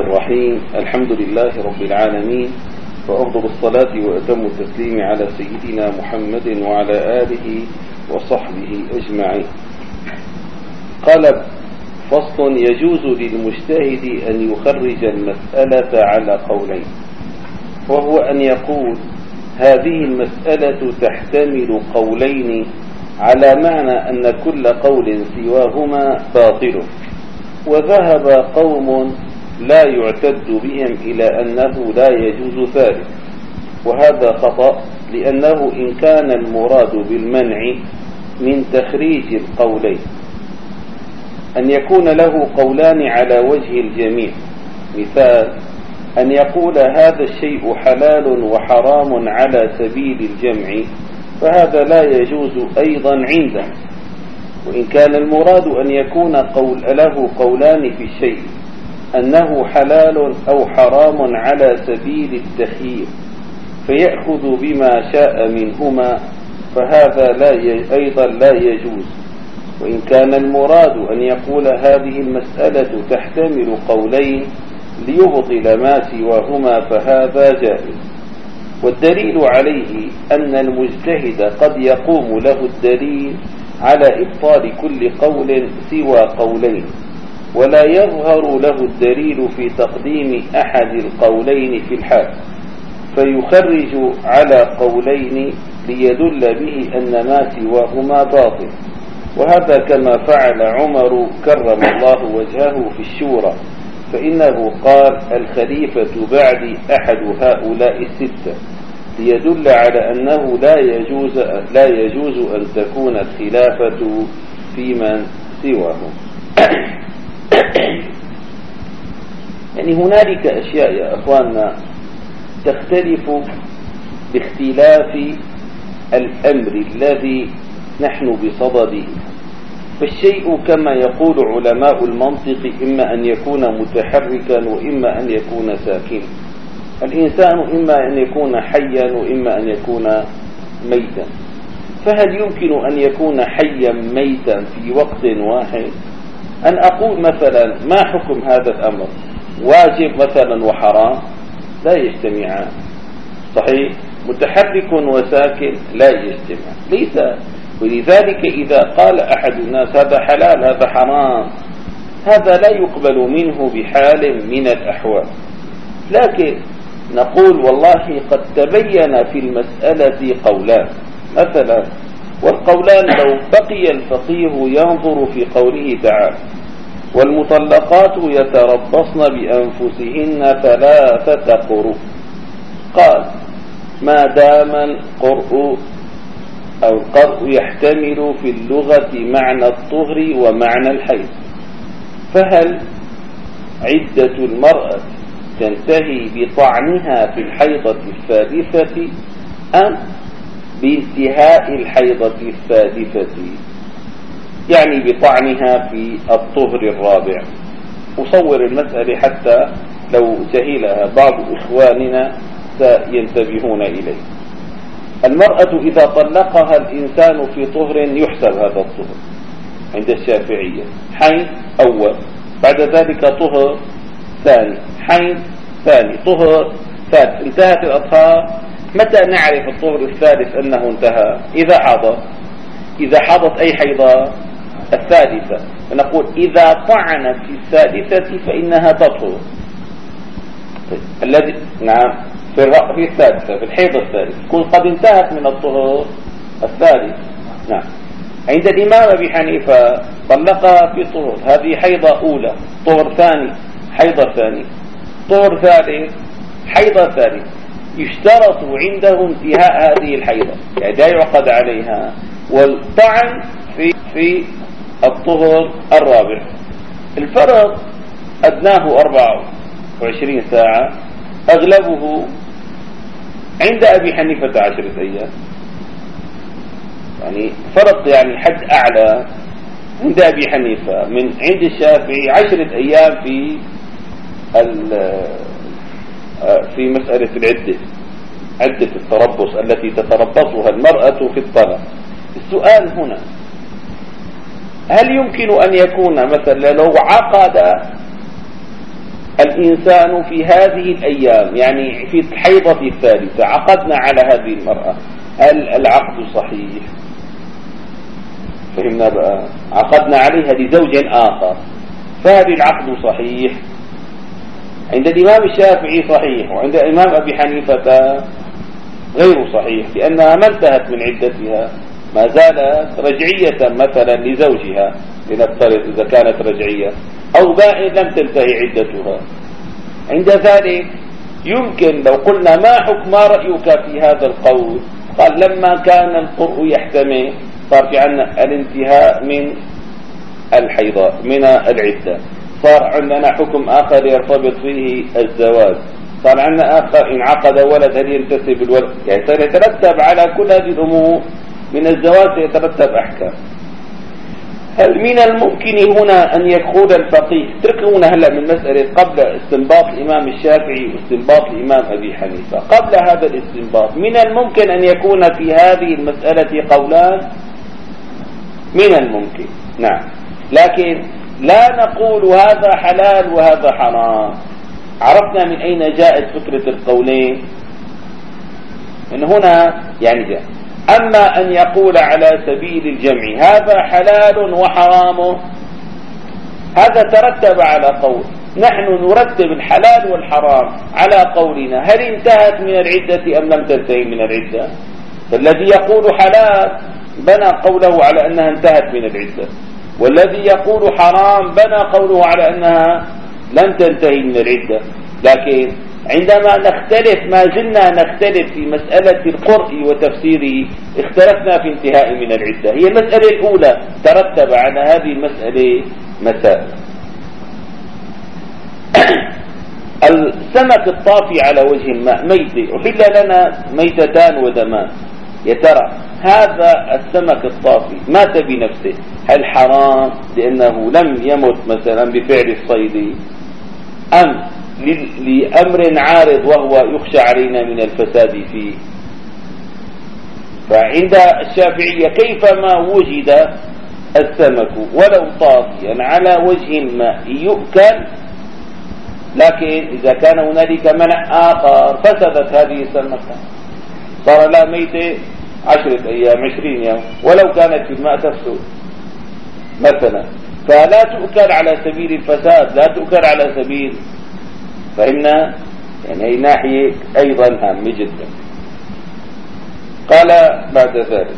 الرحيم. الحمد لله رب العالمين، وأفضل الصلاة وأتم التسليم على سيدنا محمد وعلى آله وصحبه أجمعين. قال: فصل: يجوز للمجتهد أن يخرج المسألة على قولين، وهو أن يقول: هذه المسألة تحتمل قولين، على معنى أن كل قول سواهما باطل. وذهب قوم لا يعتد بهم إلى أنه لا يجوز ذلك، وهذا خطأ، لأنه إن كان المراد بالمنع من تخريج القولين أن يكون له قولان على وجه الجميع، مثال أن يقول هذا الشيء حلال وحرام على سبيل الجمع، فهذا لا يجوز أيضا عنده. وإن كان المراد أن يكون له قولان في الشيء أنه حلال أو حرام على سبيل التخيير فيأخذ بما شاء منهما، فهذا أيضا لا يجوز. وإن كان المراد أن يقول هذه المسألة تحتمل قولين ليبطل ما سواهما، فهذا جائز. والدليل عليه أن المجتهد قد يقوم له الدليل على إبطال كل قول سوى قولين، ولا يظهر له الدليل في تقديم أحد القولين في الحال، فيخرج على قولين ليدل به أن ما سواهما باطل. وهذا كما فعل عمر كرم الله وجهه في الشورى، فإنه قال: الخليفة بعد أحد هؤلاء الستة، ليدل على أنه لا يجوز أن تكون الخلافة في من سواهم. يعني هنالك أشياء يا أخواننا تختلف باختلاف الأمر الذي نحن بصدده. فالشيء كما يقول علماء المنطق إما أن يكون متحركا وإما أن يكون ساكنا. الإنسان إما أن يكون حيا وإما أن يكون ميتا. فهل يمكن أن يكون حيا ميتا في وقت واحد؟ أن أقول مثلا ما حكم هذا الأمر، واجب مثلا وحرام؟ لا يجتمعان، صحيح؟ متحرك وساكن لا يجتمع، ليس. ولذلك إذا قال أحد الناس هذا حلال هذا حرام، هذا لا يقبل منه بحال من الأحوال. لكن نقول والله قد تبين في المسألة قولان مثلا، والقولان لو بقي الفقيه ينظر في قوله تعالى: والمطلقات يتربصن بأنفسهن 3 قروء، قال: ما دام القرء يحتمل في اللغة معنى الطهر ومعنى الحيض، فهل عدة المرأة تنتهي بطعنها في الحيضة الثالثة أم بانتهاء الحيضة الثالثة؟ يعني بطعنها في الطهر الرابع. أصور المسألة حتى لو جهلها بعض إخواننا سينتبهون إليه. المرأة إذا طلقها الإنسان في طهر يحسب هذا الطهر عند الشافعية حيض أول، بعد ذلك طهر ثاني، حيض ثاني، طهر ثالث، انتهت الأطهار. متى نعرف الطهر الثالث أنه انتهى؟ إذا حاضت أي حيضة الثالثة، فنقول إذا طعنت في الثالثة فإنها تطهر. الذي نعم في الثالثة، في الحيض الثالث تكون قد انتهت من الطهر الثالث. نعم. عند الإمام أبي حنيفة طلقها في طهر، هذه حيضة أولى، طهر ثاني، حيضة ثاني، طهر ثالث، حيضة ثالث. يشترط عنده انتهاء هذه الحيضة، يعني لا يعقد عليها، والطعن في الطهر الرابع. الفرق أدناه 24 ساعة، أغلبه عند أبي حنيفة 10 أيام. يعني فرق، يعني حد أعلى عند أبي حنيفة، من عند الشافعي 10 أيام في مسألة العدة، عدة التربص التي تتربصها المرأة في الطلاق. السؤال هنا: هل يمكن أن يكون مثلا لو عقد الإنسان في هذه الأيام يعني في الحيضة الثالثة عقدنا على هذه المرأة، هل العقد صحيح؟ فهمنا بقى، عقدنا عليها لزوج آخر، فهل العقد صحيح؟ عند الإمام الشافعي صحيح، وعند الإمام أبي حنيفة غير صحيح، لأنها ما انتهت من عدتها، ما زالت رجعية مثلا لزوجها، لنفترض إذا كانت رجعية، أو بائن لم تنتهي عدتها. عند ذلك يمكن لو قلنا ما حكم رأيك في هذا القول، قال لما كان القرء يحتمل صار في عندنا الانتهاء من الحيضة من العدة، صار عندنا حكم آخر يرتبط فيه الزواج، صار عندنا آخر إن عقد ولد هل ينتسب الولد، يعني سيترتب على كل هذه الأمور من الزواج سيترتب أحكام. هل من الممكن هنا أن يدخل الفقيه، اتركونا هلا من مسألة قبل استنباط الإمام الشافعي واستنباط الإمام أبي حنيفة، قبل هذا الاستنباط من الممكن أن يكون في هذه المسألة قولان؟ من الممكن، نعم، لكن لا نقول هذا حلال وهذا حرام. عرفنا من أين جاءت فكرة القولين؟ من هنا يعني جاء. أما أن يقول على سبيل الجمع هذا حلال وحرام، هذا ترتب على قول، نحن نرتب الحلال والحرام على قولنا هل انتهت من العدة أم لم تنتهي من العدة. فالذي يقول حلال بنى قوله على أنها انتهت من العدة، والذي يقول حرام بنى قوله على أنها لم تنتهي من العدة. لكن عندما نختلف، ما زلنا نختلف في مسألة القرء وتفسيره، اختلفنا في انتهاء من العدة. هي المسألة الأولى ترتب على هذه المسألة مسائل. السمك الطافي على وجه الماء ميتة، أحل لنا ميتتان ودمان، يا ترى هذا السمك الطافي مات بنفسه، هل حرام لأنه لم يمت مثلا بفعل الصيد، أم لأمر عارض وهو يخشى علينا من الفساد فيه؟ فعند الشافعية كيفما وجد السمك ولو طافيا على وجه الماء يؤكل، لكن إذا كان هنالك منع آخر فسدت هذه السمكة، صار لا ميتة 10 أيام 20 يوم ولو كانت في الماء تفسد مثلا، فلا تؤكل على سبيل الفساد، لا تؤكل على سبيل، فهمنا؟ يعني هي ناحية أيضا هامة جدا. قال بعد ذلك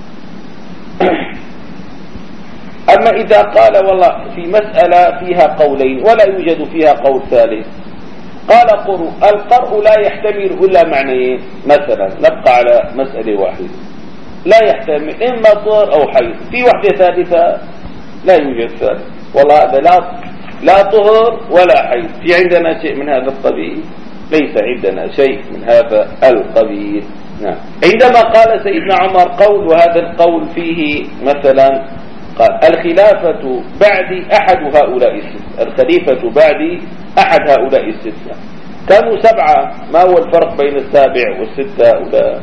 أما إذا قال والله في مسألة فيها قولين ولا يوجد فيها قول ثالث، قال القرء لا يحتمل إلا معنيين، مثلا نبقى على مسألة واحدة لا يحتمل إما طهر أو حيض، في وحدة ثالثة لا يوجد ثالث، والله هذا لا طهر ولا حيض، في عندنا شيء من هذا القبيل؟ ليس عندنا شيء من هذا القبيل. نعم. عندما قال سيدنا عمر قول، وهذا القول فيه مثلا قال الخلافة بعد أحد هؤلاء الستة، الخليفة بعد أحد هؤلاء الستة، كانوا 7، ما هو الفرق بين السابع والستة هؤلاء؟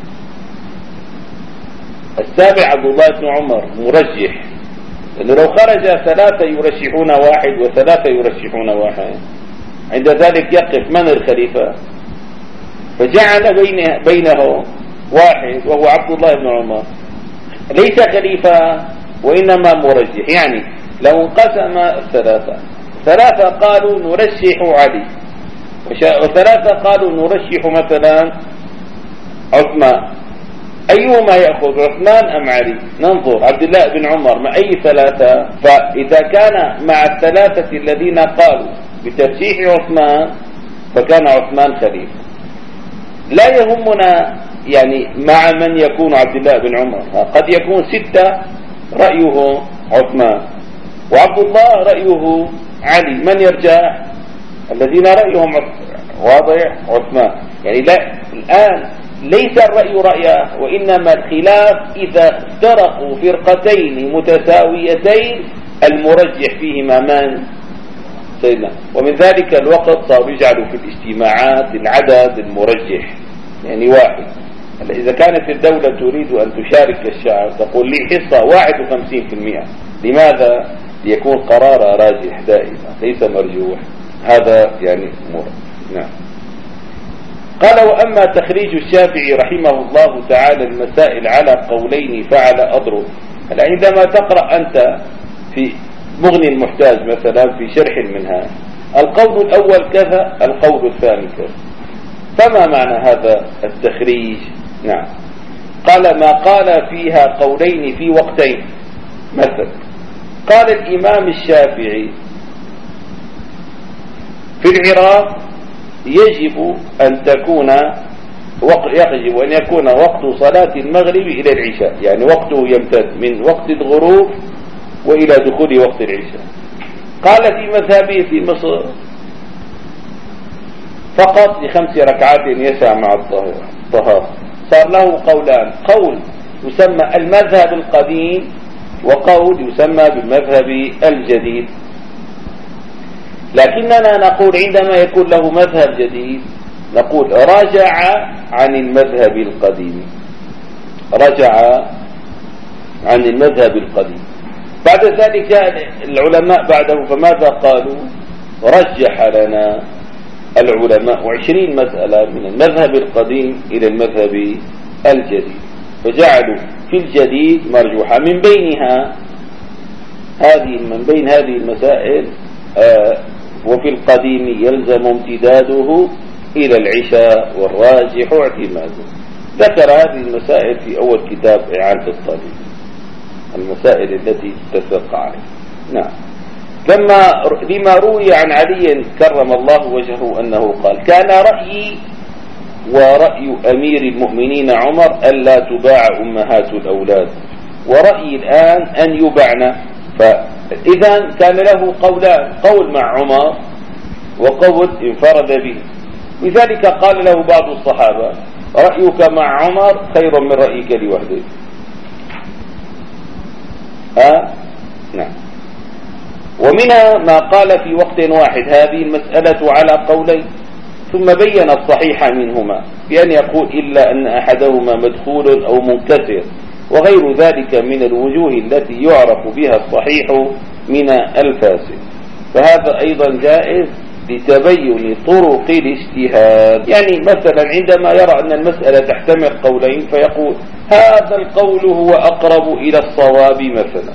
السابع عبد الله بن عمر مرجح، لأنه لو خرج 3 يرشحون 1 و3 يرشحون 1، عند ذلك يقف من الخليفة؟ فجعل بينه 1 وهو عبد الله بن عمر، ليس خليفة وإنما مرجح. يعني لو انقسم 3 قالوا نرشح علي، و3 قالوا نرشح مثلا عثمان، أيهما يأخذ، عثمان أم علي؟ ننظر عبد الله بن عمر مع أي 3، فإذا كان مع 3 الذين قالوا بترشيح عثمان فكان عثمان خليفة. لا يهمنا يعني مع من يكون عبد الله بن عمر، قد يكون 6 رأيه عثمان وعبد الله رأيه علي، من يرجع؟ الذين رأيهم واضح عثمان. يعني لا، الآن ليس الرأي رأيه، وإنما الخلاف إذا افترقوا فرقتين متساويتين المرجح فيهما من؟ سيدنا. ومن ذلك الوقت صار يجعلوا في الاجتماعات العدد المرجح، يعني 1. إذا كانت الدولة تريد أن تشارك الشعب تقول لي حصة 51%، لماذا؟ ليكون قرارها راجح دائما ليس مرجوح. هذا يعني مراد. نعم. قال: وأما تخريج الشافعي رحمه الله تعالى المسائل على قولين فعلى أضرب. عندما تقرأ أنت في مغني المحتاج مثلا في شرح المنهاج القول الأول كذا، القول الثاني كذا، فما معنى هذا التخريج؟ نعم. قال: ما قال فيها قولين في وقتين. مثلا قال الإمام الشافعي في العراق يجب أن يكون وقت صلاة المغرب إلى العشاء، يعني وقته يمتد من وقت الغروب وإلى دخول وقت العشاء. قال في مذهبه في مصر فقط ل5 ركعات يسع مع الطهارة. صار له قولان: قول يسمى المذهب القديم، وقول يسمى بالمذهب الجديد. لكننا نقول عندما يكون له مذهب جديد نقول رجع عن المذهب القديم، رجع عن المذهب القديم. بعد ذلك العلماء بعده فماذا قالوا؟ رجح لنا العلماء 20 مسألة من المذهب القديم إلى المذهب الجديد، فجعلوا في الجديد مرجوحة. من بين هذه المسائل وفي القديم يلزم امتداده إلى العشاء والراجح اعتماده. ذكر هذه المسائل في أول كتاب إعانة الطالب، المسائل التي تتفق عليه. نعم. لما روي عن علي كرم الله وجهه أنه قال: كان رأيي ورأي أمير المؤمنين عمر ألا تباع أمهات الأولاد، ورأيي الآن أن يبعن. فإذا كان له قولان: قول مع عمر وقول انفرد به. لذلك قال له بعض الصحابة: رأيك مع عمر خير من رأيك لوحدك. نعم. ومنها ما قال في وقت واحد هذه المسألة على قولين، ثم بين الصحيح منهما بأن يقول: إلا أن أحدهما مدخول أو منكسر، وغير ذلك من الوجوه التي يعرف بها الصحيح من الفاسد. فهذا أيضا جائز لتبين طرق الاجتهاد. يعني مثلا عندما يرى أن المسألة تحتمل قولين فيقول: هذا القول هو أقرب إلى الصواب مثلا،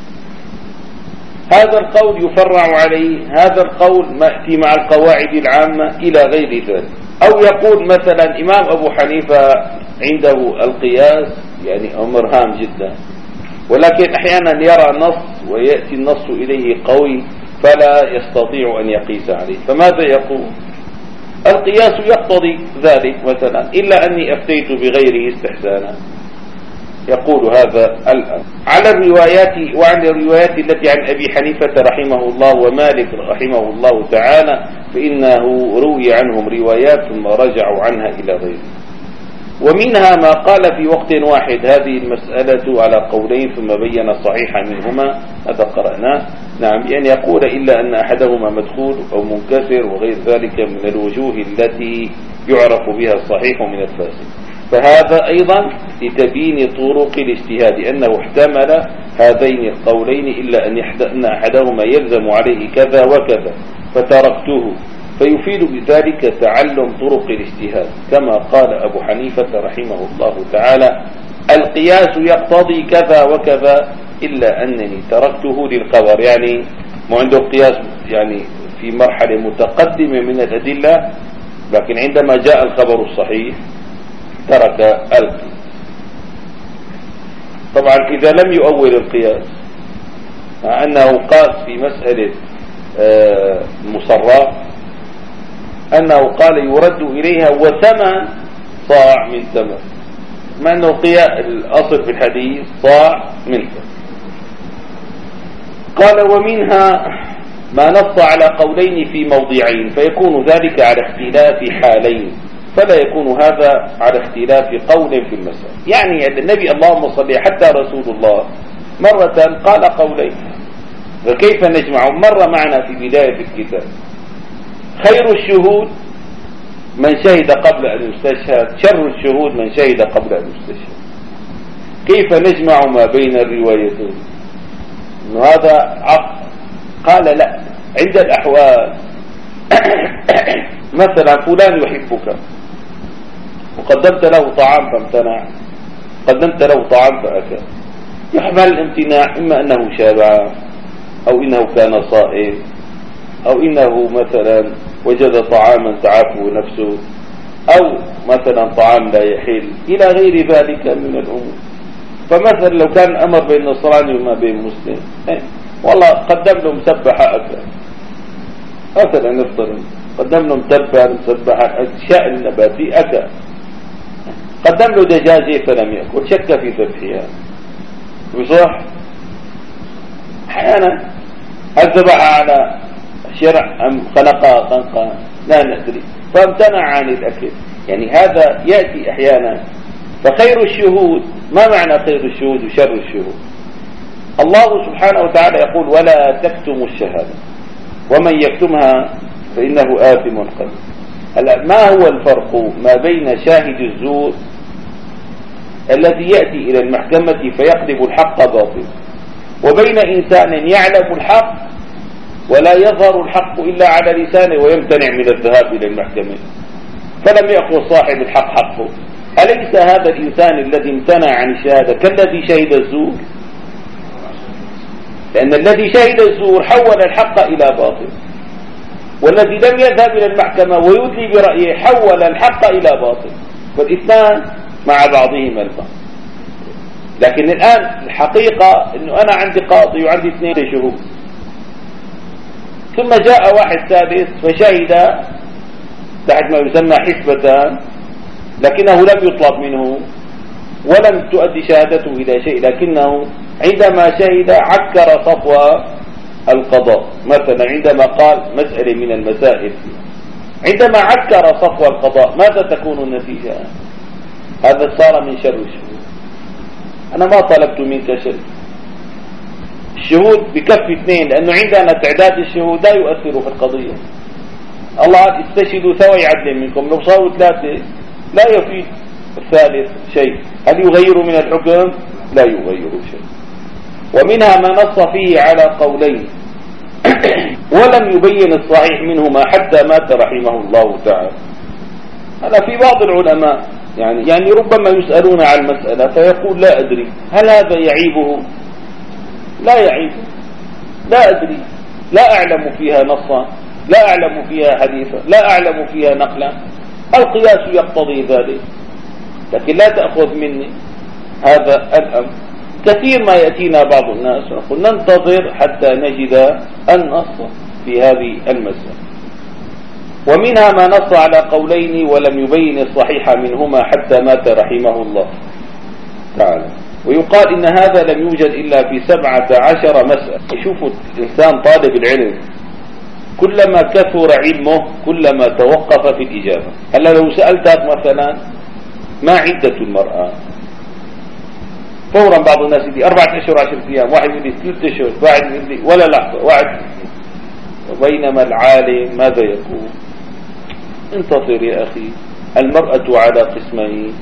هذا القول يفرع عليه، هذا القول مأتي مع القواعد العامة إلى غير ذلك. أو يقول مثلا إمام أبو حنيفة عنده القياس يعني أمر هام جدا، ولكن أحيانا يرى نص ويأتي النص إليه قوي فلا يستطيع أن يقيس عليه، فماذا يقول؟ القياس يقتضي ذلك مثلا، إلا أني أفتيت بغيره استحسانا. يقول هذا الأمر على الروايات، وعن الروايات التي عن أبي حنيفة رحمه الله ومالك رحمه الله تعالى فإنه روي عنهم روايات ثم رجعوا عنها إلى غيره. ومنها ما قال في وقت واحد هذه المسألة على قولين ثم بين الصحيح منهما، هذا قرأناه. نعم. يعني يقول: إلا أن أحدهما مدخول أو منكسر، وغير ذلك من الوجوه التي يعرف بها الصحيح من الفاسد. فهذا أيضا لتبيين طرق الاجتهاد، أنه احتمل هذين القولين إلا أن أحدهما يلزم عليه كذا وكذا فتركته، فيفيد بذلك تعلم طرق الاجتهاد. كما قال أبو حنيفة رحمه الله تعالى: القياس يقتضي كذا وكذا إلا أنني تركته للخبر. يعني ما عنده قياس يعني في مرحلة متقدمة من الأدلة، لكن عندما جاء الخبر الصحيح ترك القياس. طبعا إذا لم يؤول القياس مع أنه قاس في مسألة مصرات أنه قال يرد إليها وثمن صاع من تمر، مع أنه الأصل في الحديث صاع من تمر. قال: ومنها ما نص على قولين في موضعين، فيكون ذلك على اختلاف حالين، فلا يكون هذا على اختلاف قول في المسألة. يعني النبي اللهم صل حتى رسول الله مرة قال قولين، فكيف نجمع؟ مر معنا في بداية الكتاب: خير الشهود من شهد قبل أن يستشهد، شر الشهود من شهد قبل أن يستشهد. كيف نجمع ما بين الروايتين؟ إنه هذا عقل. قال: لا، عند الأحوال مثلا فلان يحبك وقدمت له طعام فامتنع، قدمت له طعام فأكل، يحمل الامتناع إما أنه شابع أو إنه كان صائم أو إنه مثلا وجد طعاما تعافه نفسه أو مثلا طعام لا يحل إلى غير ذلك من الأمور. فمثلا لو كان أمر بين نصراني وما بين مسلم، والله قدم له مسبحة أكل مثلا، نفترض قدم له مسبحة أشياء النباتي أكل، قدم له دجاجة فلم يأكل، شك في ذبحها بصح. أحيانا أذبح على شرع أم خنقة لا ندري فامتنع عن الأكل. يعني هذا يأتي أحيانا. فخير الشهود، ما معنى خير الشهود وشر الشهود؟ الله سبحانه وتعالى يقول ولا تكتموا الشهادة ومن يكتمها فإنه آثم قلبه. هلا ما هو الفرق ما بين شاهد الزور الذي يأتي إلى المحكمة فيقلب الحق باطل وبين إنسان يعلم الحق ولا يظهر الحق إلا على لسانه ويمتنع من الذهاب إلى المحكمة فلم يأخذ صاحب الحق حقه؟ أليس هذا الإنسان الذي امتنع عن الشهادة كالذي شهد الزور؟ لأن الذي شهد الزور حول الحق إلى باطل، والذي لم يذهب إلى المحكمة ويدلي برأيه حول الحق إلى باطل، فالاثنان مع بعضهما البعض. لكن الآن الحقيقة أنه أنا عندي قاضي وعندي 2 شهود، ثم جاء واحد ثالث فشهد تحت ما يسمى حسبتان، لكنه لم يطلب منه ولم تؤدي شهادته إلى شيء، لكنه عندما شهد عكر صفوة القضاء. مثلا عندما قال مسألة من المسائل، عندما عكر صفوة القضاء ماذا تكون النتيجة؟ هذا صار من شر الشهود. أنا ما طلبت منك شيء، الشهود بكفي 2، لأنه عندنا تعداد الشهود لا يؤثر في القضية. الله استشهدوا ذوي عدل منكم، لو صاروا 3 لا يفيد الثالث شيء. هل يغير من الحكم؟ لا يغير شيء. ومنها ما نص فيه على قولين ولم يبين الصحيح منهما حتى مات رحمه الله تعالى. هذا في بعض العلماء يعني ربما يسألون عن المسألة فيقول لا أدري هل هذا يعيبه؟ لا يعيبه، لا أدري، لا أعلم فيها نصا، لا أعلم فيها حديثا، لا أعلم فيها نقلا. القياس يقتضي ذلك، لكن لا تأخذ مني هذا الأمر. كثير ما يأتينا بعض الناس ونقول ننتظر حتى نجد النص في هذه المسألة. ومنها ما نص على قولين ولم يبين الصحيح منهما حتى مات رحمه الله تعالى. ويقال إن هذا لم يوجد إلا في 17 مسألة. يشوفوا الإنسان طالب العلم كلما كثر علمه كلما توقف في الإجابة. هلا لو سألتك مثلا ما عدة المرأة، فورا بعض الناس يقول 4 أشهر 10 أيام، واحد يقول 3 أشهر، واحد يقول ولا لحظة، واحد. وبينما العالم ماذا يقول؟ انتظر يا أخي، المرأة على قسمين،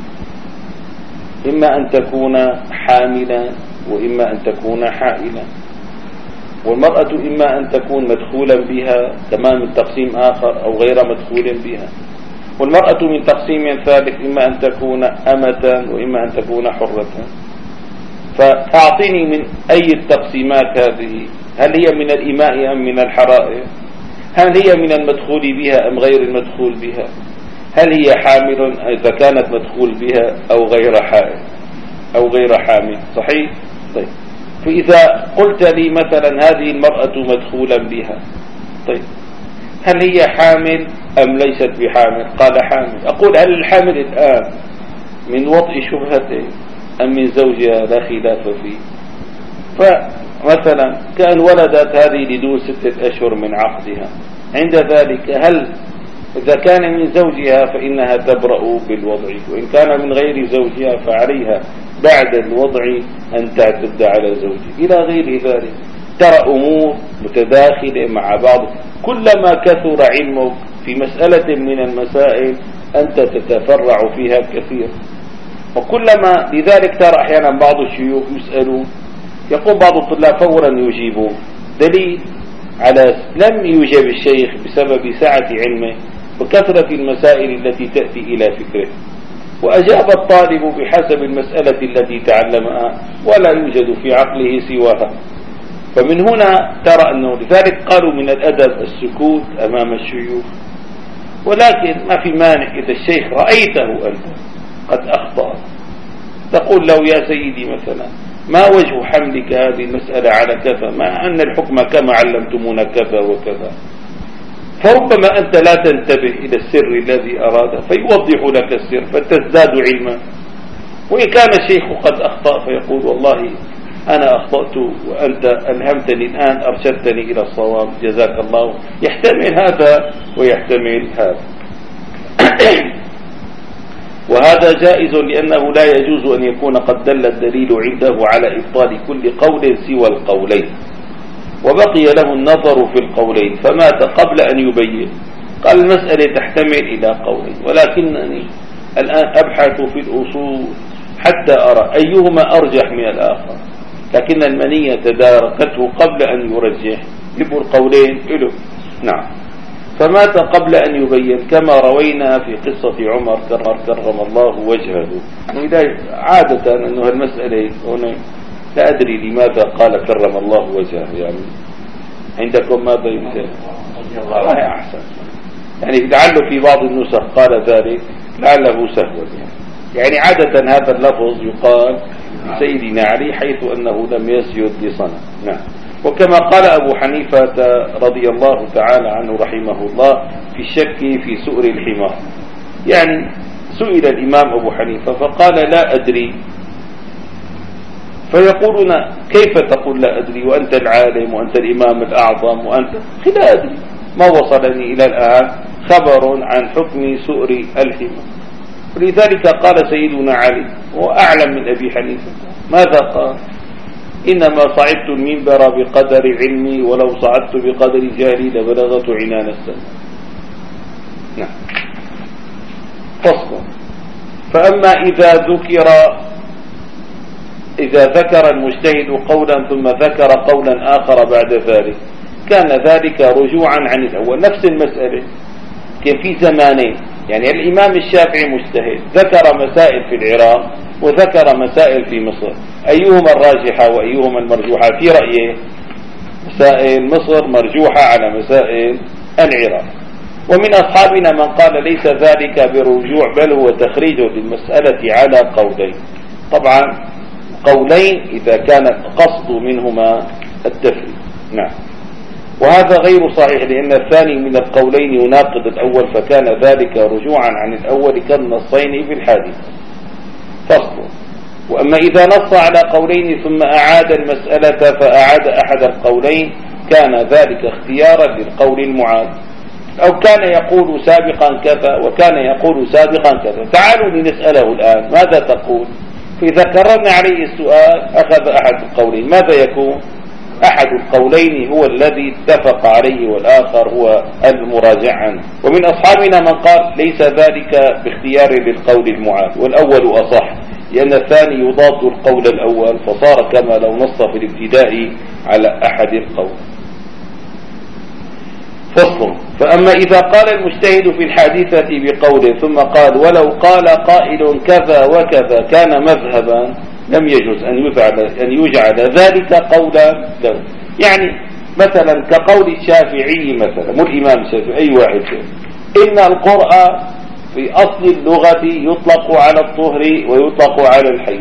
إما أن تكون حاملا وإما أن تكون حائلا، والمرأة إما أن تكون مدخولا بها تمام التقسيم آخر أو غير مدخول بها، والمرأة من تقسيم ثالث إما أن تكون أمة وإما أن تكون حرة. فأعطيني من أي التقسيمات هذه، هل هي من الإماء أم من الحرائر؟ هل هي من المدخول بها أم غير المدخول بها؟ هل هي حامل إذا كانت مدخول بها أو غير حائل أو غير حامل؟ صحيح؟ طيب، فإذا قلت لي مثلا هذه المرأة مدخولا بها، طيب هل هي حامل أم ليست بحامل؟ قال حامل. أقول هل الحامل الآن من وطئ شبهته أم من زوجها؟ لا خلاف فيه. فمثلا كأن ولدت هذه لدون 6 أشهر من عقدها، عند ذلك هل إذا كان من زوجها فإنها تبرأ بالوضع، وإن كان من غير زوجها فعليها بعد الوضع أن تعتد على زوجها إلى غير ذلك. ترى أمور متداخلة مع بعض. كلما كثر علمك في مسألة من المسائل أنت تتفرع فيها كثير، وكلما لذلك ترى أحيانا بعض الشيوخ يسألون، يقول بعض الطلاب فورا يجيبون. دليل لم يجب الشيخ بسبب سعة علمه وكثرة المسائل التي تأتي إلى فكره، وأجاب الطالب بحسب المسألة التي تعلمها ولا يوجد في عقله سواها. فمن هنا ترى أنه لذلك قالوا من الأدب السكوت أمام الشيوخ. ولكن ما في مانع إذا الشيخ رأيته أنت قد أخطأ تقول له يا سيدي مثلا ما وجه حملك هذه المسألة على كذا، مع أن الحكم كما علمتمونا كذا وكذا، فربما أنت لا تنتبه إلى السر الذي أراده فيوضح لك السر فتزداد علما. وإن كان الشيخ قد أخطأ فيقول والله أنا أخطأت وأنت ألهمتني الآن أرشدتني إلى الصواب جزاك الله. يحتمل هذا ويحتمل هذا. وهذا جائز لأنه لا يجوز أن يكون قد دل الدليل عنده على إبطال كل قول سوى القولين، وبقي له النظر في القولين فمات قبل أن يبين. قال المسألة تحتمل إلى قولين، ولكنني الآن أبحث في الأصول حتى أرى أيهما أرجح من الآخر، لكن المنية تداركته قبل أن يرجح يبقوا القولين له. نعم. فمات قبل أن يبين كما روينا في قصة عمر كرم الله وجهه. عادة أنه المسألة هنا لا أدري لماذا قال كرم الله وجهه، يعني عندكم ماذا يمثل؟ الله أحسن، يعني لعله في بعض النسخ قال ذلك لعله سهوا، يعني عادة هذا اللفظ يقال لسيدنا علي حيث أنه لم يسجد لصنم. نعم. وكما قال أبو حنيفة رضي الله تعالى عنه رحمه الله في الشك في سؤر الحمار، يعني سئل الإمام أبو حنيفة فقال لا أدري، فيقولون كيف تقول لا أدري وأنت العالم وأنت الإمام الأعظم وأنت لا أدري، ما وصلني إلى الآن خبر عن حكم سؤر الحمار. ولذلك قال سيدنا علي وأعلم من أبي حنيفة ماذا قال؟ إنما صعدت المنبر بقدر علمي ولو صعدت بقدر جهلي لبلغت عنان السماء. نعم. فصل. فأما إذا ذكر المجتهد قولا ثم ذكر قولا آخر بعد ذلك كان ذلك رجوعا عن الأول. نفس المسألة كان في زمانين، يعني الإمام الشافعي مجتهد ذكر مسائل في العراق وذكر مسائل في مصر، أيهما الراجحة وأيهما المرجوحة؟ في رأيه مسائل مصر مرجوحة على مسائل العراق. ومن أصحابنا من قال ليس ذلك برجوع بل هو تخريج للمسألة على قولين. طبعا قولين إذا كان قصد منهما التفريق. نعم. وهذا غير صحيح لأن الثاني من القولين يناقض الأول فكان ذلك رجوعا عن الأول كالنصين في الحادث. فصل. وأما إذا نص على قولين ثم أعاد المسألة فأعاد أحد القولين كان ذلك اختيارا للقول المعاد، أو كان يقول سابقا كذا وكان يقول سابقا كذا. تعالوا لنسأله الآن ماذا تقول؟ فإذا كررنا عليه السؤال أخذ أحد القولين، ماذا يكون؟ أحد القولين هو الذي اتفق عليه والآخر هو المراجع عنه. ومن أصحابنا من قال ليس ذلك باختيار للقول المعاد، والأول أصح لأن الثاني يضاد القول الأول فصار كما لو نص في الابتداء على أحد القول. فصل. فأما إذا قال المجتهد في الحادثة بقوله ثم قال ولو قال قائل كذا وكذا كان مذهبا لم يجوز أن يجعل ذلك قولا له. يعني مثلا كقول الشافعي مثلا، مو الإمام الشافعي أي واحد إن القرآن في أصل اللغة يطلق على الطهر ويطلق على الحيض،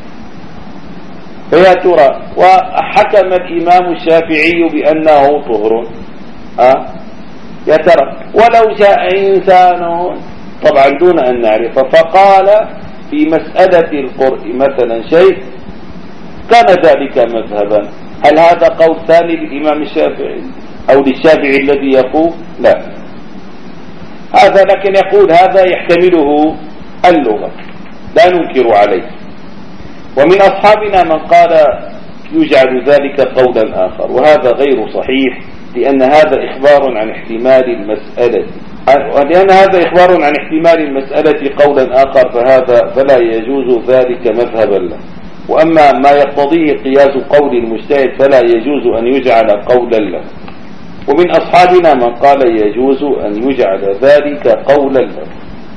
فيا ترى وحكم الإمام الشافعي بأنه طهر، يا ترى ولو جاء إنسان طبعا دون أن نعرف فقال في مسألة القرء مثلا شيء كان ذلك مذهبا، هل هذا قول ثاني للإمام الشافعي أو للشافعي الذي يقول؟ لا، هذا لكن يقول هذا يحتمله اللغة لا ننكر عليه. ومن أصحابنا من قال يجعل ذلك قولا آخر، وهذا غير صحيح لأن هذا إخبار عن احتمال المسألة، ولأن هذا إخبار عن احتمال المسألة قولا آخر فلا يجوز ذلك مذهبا له. وأما ما يقتضيه قياس قول المجتهد فلا يجوز أن يجعل قولا له. ومن أصحابنا من قال يجوز أن يجعل ذلك قولا له،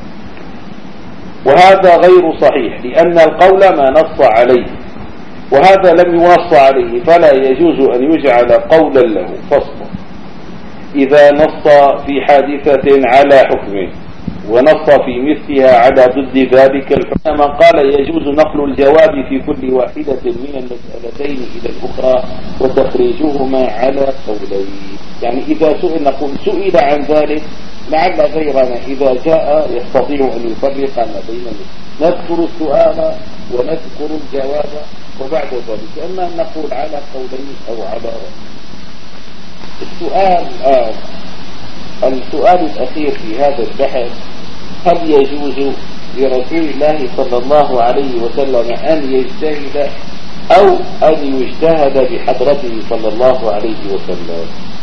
وهذا غير صحيح لأن القول ما نص عليه، وهذا لم ينص عليه فلا يجوز أن يجعل قولا له. فصل: إذا نص في حادثة على حكمه ونص في مثلها على ضد ذلك الحكم، من قال يجوز نقل الجواب في كل واحدة من المسألتين إلى الأخرى وتخريجهما على قولين. يعني إذا نقول سئل عن ذلك، لعل غيرنا إذا جاء يستطيع أن يفرق ما بينهم، نذكر السؤال ونذكر الجواب وبعد ذلك أما أن نقول على قولين أو على السؤال الأخير في هذا البحث: هل يجوز لرسول الله صلى الله عليه وسلم أن يجتهد أو أن يجتهد بحضرته صلى الله عليه وسلم؟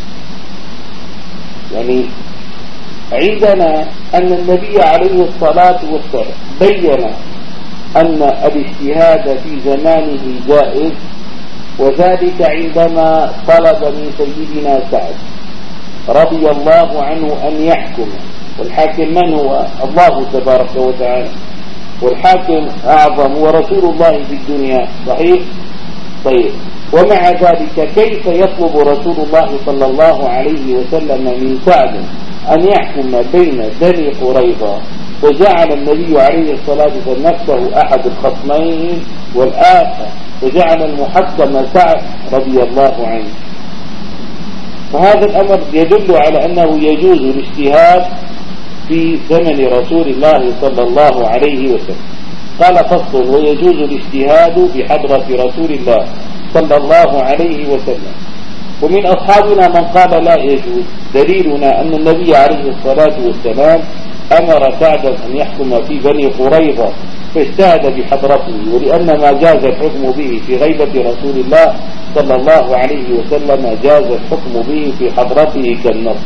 يعني عندنا أن النبي عليه الصلاة والسلام بين أن الاجتهاد في زمانه جائز، وذلك عندما طلب من سيدنا سعد رضي الله عنه أن يحكم، والحاكم من هو؟ الله تبارك وتعالى، والحاكم أعظم ورسول الله في الدنيا، صحيح؟ طيب، ومع ذلك كيف يطلب رسول الله صلى الله عليه وسلم من سعد أن يحكم بين بني قريظة، وجعل النبي عليه الصلاة والسلام نفسه أحد الخصمين والآخر، وجعل المحكم سعد رضي الله عنه؟ فهذا الأمر يدل على أنه يجوز الاجتهاد في زمن رسول الله صلى الله عليه وسلم. قال: فصل: ويجوز الاجتهاد بحضرة رسول الله صلى الله عليه وسلم. ومن أصحابنا من قال لا يجوز، دليلنا أن النبي عليه الصلاة والسلام أمر سعدا أن يحكم في بني قريظة فاجتهد بحضرته، ولأن ما جاز الحكم به في غيبة رسول الله صلى الله عليه وسلم جاز الحكم به في حضرته كالنص.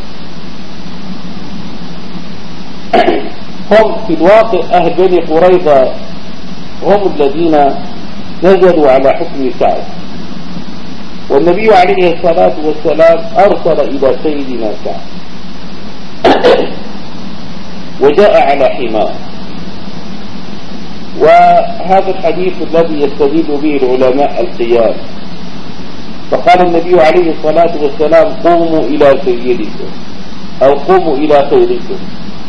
هم في الواقع أهل بني قريظة هم الذين نزلوا على حكم سعد، والنبي عليه الصلاة والسلام أرسل إلى سيدنا سعد وجاء على حمار. وهذا الحديث الذي يستدل به العلماء القيام، فقال النبي عليه الصلاة والسلام: قوموا إلى سيدكم أو قوموا إلى خيركم.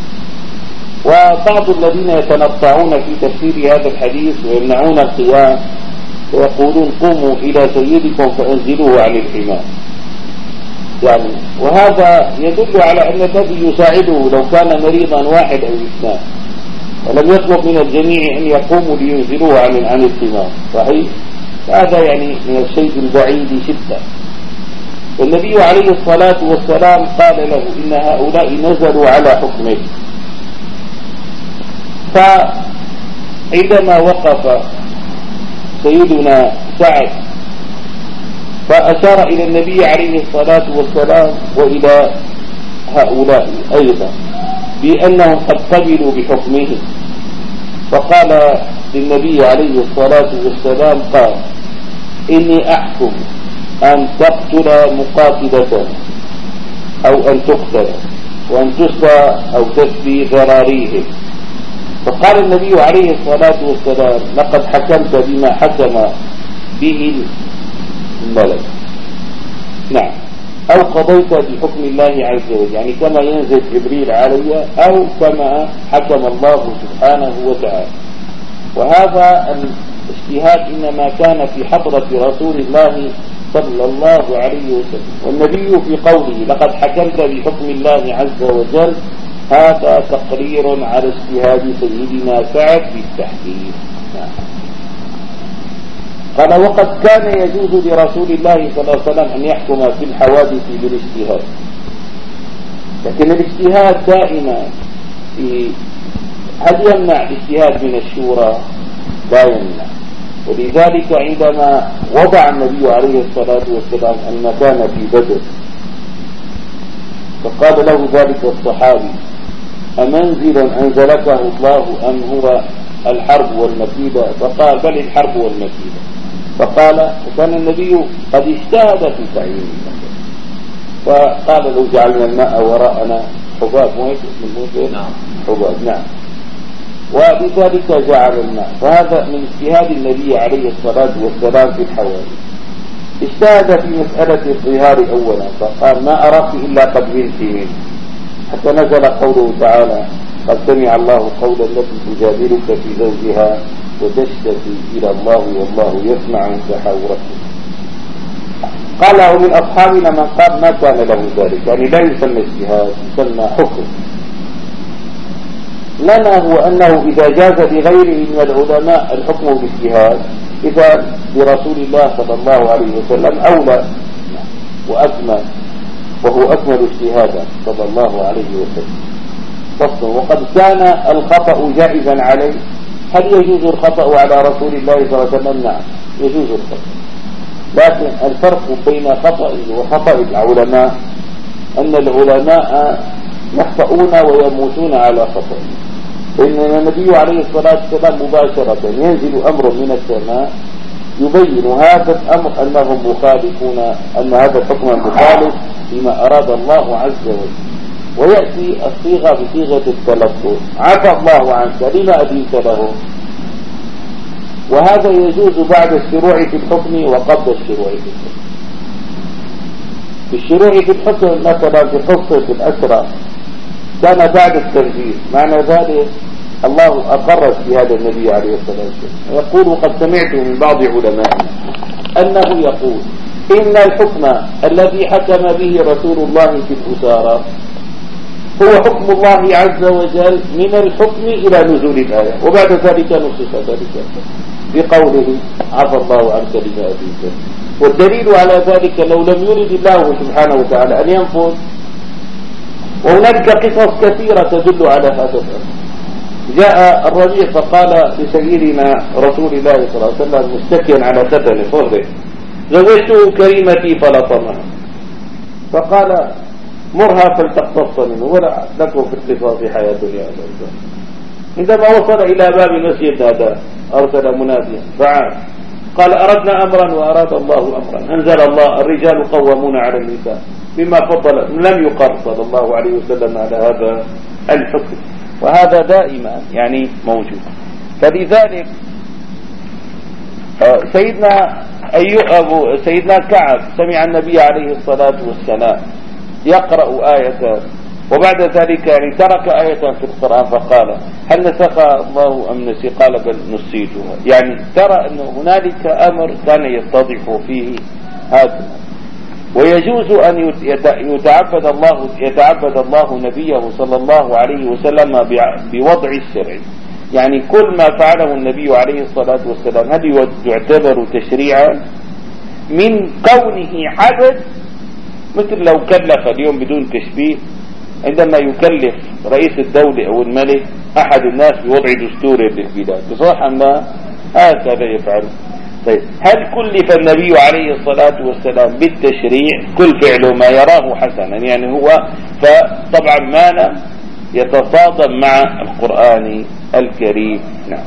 وبعض الذين يتنطعون في تفسير هذا الحديث ويمنعون القيام ويقولون: قوموا إلى سيدكم فأنزلوه عن الحمار. يعني وهذا يدل على أن الذي يساعده لو كان مريضا واحد أو اثنان، ولم يطلب من الجميع أن يقوموا لينزلوه عن الحمار، صحيح؟ هذا يعني من الشيء البعيد جدا. والنبي عليه الصلاة والسلام قال له: إن هؤلاء نزلوا على حكمك. فعندما وقف سيدنا سعد فأشار إلى النبي عليه الصلاة والسلام وإلى هؤلاء أيضا بأنهم قد قبلوا بحكمه، فقال للنبي عليه الصلاة والسلام: قال: إني أحكم أن تقتل مقاتلة أو أن تقتل، وأن تسبى أو تسبي ذراريهم. فقال النبي عليه الصلاة والسلام: لقد حكمت بما حكم به الملك. نعم، أو قضيت بحكم الله عز وجل، يعني كما ينزل جبريل علي أو كما حكم الله سبحانه وتعالى. وهذا الاجتهاد إنما كان في حضرة رسول الله صلى الله عليه وسلم، والنبي في قوله: لقد حكمت بحكم الله عز وجل، هذا تقرير على اجتهاد سيدنا سعد بالتحديد. قال: وقد كان يجوز لرسول الله صلى الله عليه وسلم أن يحكم في الحوادث بالاجتهاد، لكن الاجتهاد دائما هل يمنع الاجتهاد من الشورى؟ لا يمنع. ولذلك عندما وضع النبي عليه الصلاة والسلام المكان في بدر فقال له ذلك الصحابي: أمنزل أنزلكه الله أم هو الحرب والمكيدة؟ فقال: بل الحرب والمكيدة. فقال: وكان النبي قد اجتهد في تعيين المكان، فقال لو جعلنا الماء وراءنا حباب، مو هيك اسم الموت؟ نعم حباب، نعم. وبذلك جعل الماء. فهذا من اجتهاد النبي عليه الصلاة والسلام في الحوادث. اجتهد في مسألة الظهار أولا فقال ما أراك إلا قد بنت منه، حتى نزل قوله تعالى قد سمع الله قولا التي تجادلك في زوجها وتشتكي إلى الله والله يسمع تحاوركم. قال من أصحابنا من قال ما كان له ذلك، يعني لا يسمى اجتهاد، يسمى حكم. لنا هو أنه إذا جاز لغيره من العلماء الحكم بالاجتهاد إذا برسول الله صلى الله عليه وسلم أولى وأكمل، وهو أكمل اجتهادا صلى الله عليه وسلم. فصل. وقد كان الخطأ جائزا عليه. هل يجوز الخطأ على رسول الله صلى الله عليه وسلم؟ نعم يجوز الخطأ، لكن الفرق بين خطأ وخطأ العلماء أن العلماء يخطئون ويموتون على خطأ. إن النبي عليه الصلاة والسلام مباشرة ينزل أمر من السماء يبين هذا الأمر أنهم مخالفون، أن هذا الحكم مخالف لما أراد الله عز وجل، ويأتي الصيغة بصيغة التلفظ عفى الله عنك لما أذنت له. وهذا يجوز بعد الشروع في الحكم وقبل الشروع في الحكم. في الشروع في الحكم مثلا في قصة الأسرى كان بعد التنفيذ، معنى ذلك الله أقر في هذا النبي عليه الصلاة والسلام. يقول قد سمعت من بعض علمائنا أنه يقول إن الحكم الذي حكم به رسول الله في الأسارة هو حكم الله عز وجل من الحكم إلى نزول الآية، وبعد ذلك نصف ذلك بقوله عفى الله عنك لما أذنت. والدليل على ذلك لو لم يرد الله سبحانه وتعالى أن ينفذ، وهناك قصص كثيرة تدل على هذا الأمر. جاء الربيع فقال لسيدنا رسول الله صلى الله عليه وسلم مستكيا على ختن فضله زوجته كريمتي فلطمها، فقال مرها فلتقتص منه ولا لكم في القصاص حياة يا أبا. عندما وصل إلى باب المسجد هذا أرسل مناديا فعاد قال أردنا أمرا وأراد الله أمرا. أنزل الله الرجال قوامون على النساء بما فضل، لم يقر صلى الله عليه وسلم على هذا الحكم، وهذا دائما يعني موجود. فلذلك سيدنا كعب سمع النبي عليه الصلاة والسلام يقرأ آية وبعد ذلك يعني ترك آية في القرآن فقال هل نسخ الله أم نسي؟ قال بل نسيتها. يعني ترى أن هنالك أمر كان يتضح فيه هذا. ويجوز أن يتعبد الله نبيه صلى الله عليه وسلم بوضع الشرع، يعني كل ما فعله النبي عليه الصلاة والسلام هل يعتبر تشريعا من كونه عبد، مثل لو كلف اليوم بدون تشبيه عندما يكلف رئيس الدولة أو الملك أحد الناس بوضع دستور للبلاد، بصراحة ما هكذا يفعل. طيب هل كلف النبي عليه الصلاة والسلام بالتشريع؟ كل فعله ما يراه حسنا يعني هو، فطبعا ما لم يتصادم مع القرآن الكريم. نعم.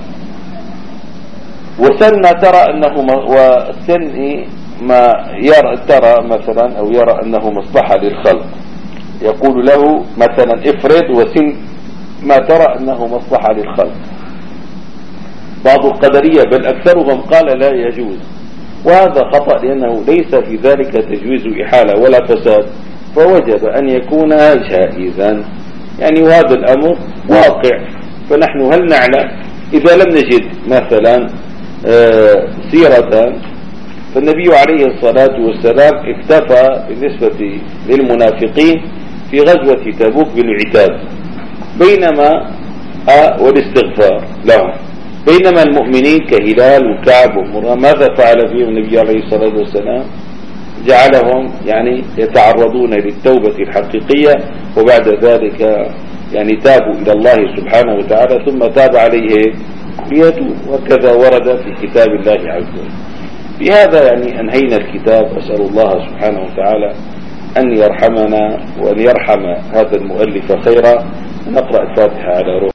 وسن ترى أنه وسن ما ترى مثلا أو يرى أنه مصلحة للخلق، يقول له مثلا افرض وسن ما ترى أنه مصلحة للخلق. بعض القدرية بل أكثرهم قال لا يجوز، وهذا خطأ لأنه ليس في ذلك تجويز إحالة ولا فساد، فوجب أن يكون جائزا يعني، وهذا الأمر واقع. فنحن هل نعلم إذا لم نجد مثلا سيرة، فالنبي عليه الصلاة والسلام اكتفى بالنسبة للمنافقين في غزوة تبوك بالعتاب بينما والاستغفار لهم، بينما المؤمنين كهلال وكعب ومرة ماذا فعل فيهم النبي عليه الصلاة والسلام؟ جعلهم يعني يتعرضون للتوبة الحقيقية، وبعد ذلك يعني تابوا إلى الله سبحانه وتعالى ثم تاب عليه ليتوب، وكذا ورد في كتاب الله عز وجل. بهذا يعني أنهينا الكتاب. أسأل الله سبحانه وتعالى أن يرحمنا وأن يرحم هذا المؤلف خيرا. نقرأ الفاتحة على روح